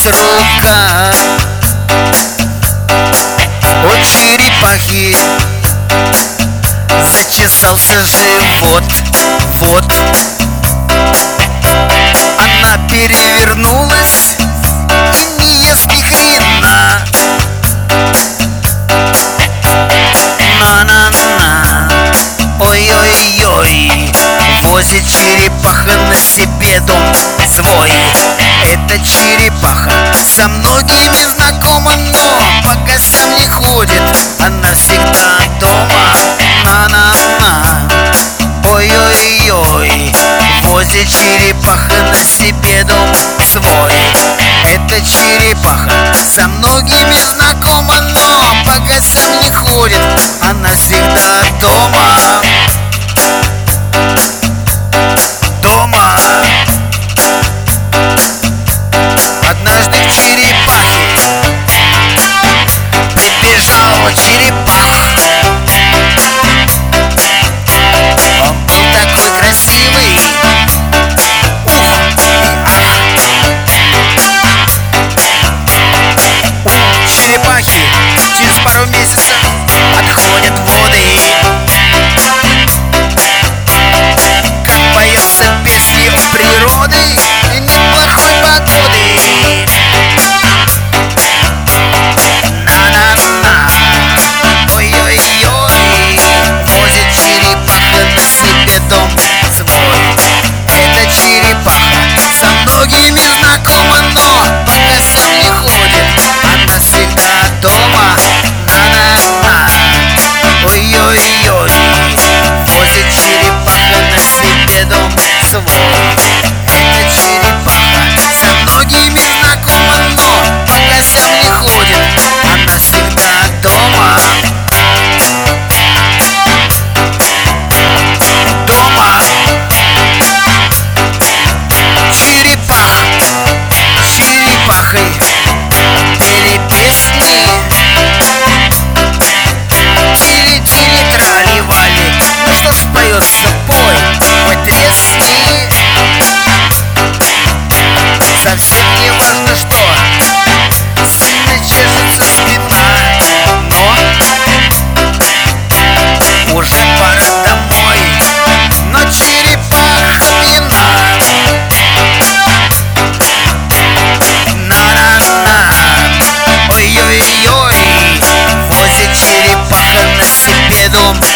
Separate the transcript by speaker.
Speaker 1: рука от черепахи, зачесался живот. Вот она перевернулась и не ест ни хрена. На-на-на, ой-ой-ой, возит черепаха на себе дом свой. Эта черепаха со многими знакома, но по гостям не ходит, она всегда дома. На-на-на, ой-ой-ой, возит черепаха на себе дом свой. Эта черепаха со многими знакома, но по гостям не ходит, она всегда дома. Дома. Однажды к черепахе прибежал черепах. Он был такой красивый, ух и ах. У черепахи через пару месяцев отходят воды. Как поется песни о природе и неплохой погоды. На-на-на, ой-ой-ой, возит черепаха на себе дом свой. Эта черепаха со многими знакома, но по гостям не ходит, она всегда дома. На-на-на, ой-ой-ой, возит черепаха на себе дом свой. Эта черепаха со многими знакома, но по гостям не ходит, она всегда дома. Дома. Черепаха с черепахой пели песни. Тили-тили, трали-вали. Ну что ж поется, пой, пой тресни. Совсем не важно что, сильно чешется спина, но уже пора домой, но черепаха пьяна. На-на-на, ой-ой-ой, возит черепаха на себе дом